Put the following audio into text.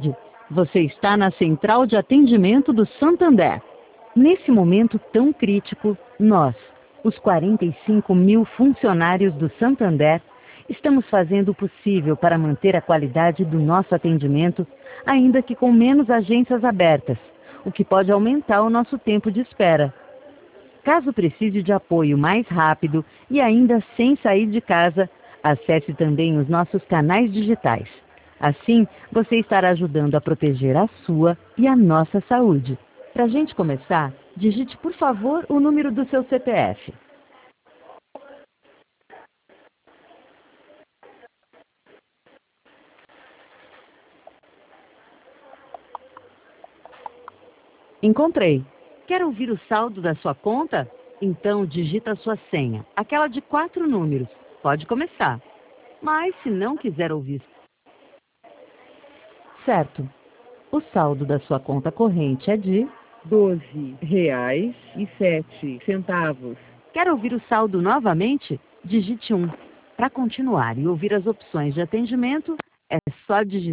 tarde. Você está na Central de Atendimento do Santander. Nesse momento tão crítico, nós, os 45 mil funcionários do Santander, estamos fazendo o possível para manter a qualidade do nosso atendimento, ainda que com menos agências abertas, o que pode aumentar o nosso tempo de espera. Caso precise de apoio mais rápido e ainda sem sair de casa, acesse também os nossos canais digitais. Assim, você estará ajudando a proteger a sua e a nossa saúde. Para a gente começar, digite, por favor, o número do seu CPF. Encontrei. Quer ouvir o saldo da sua conta? Então digita a sua senha, aquela de 4 números. Pode começar. Mas se não quiser ouvir... Certo. O saldo da sua conta corrente é de R$ 12,07. Quer ouvir o saldo novamente? Digite 1. Para continuar e ouvir as opções de atendimento, é só digitar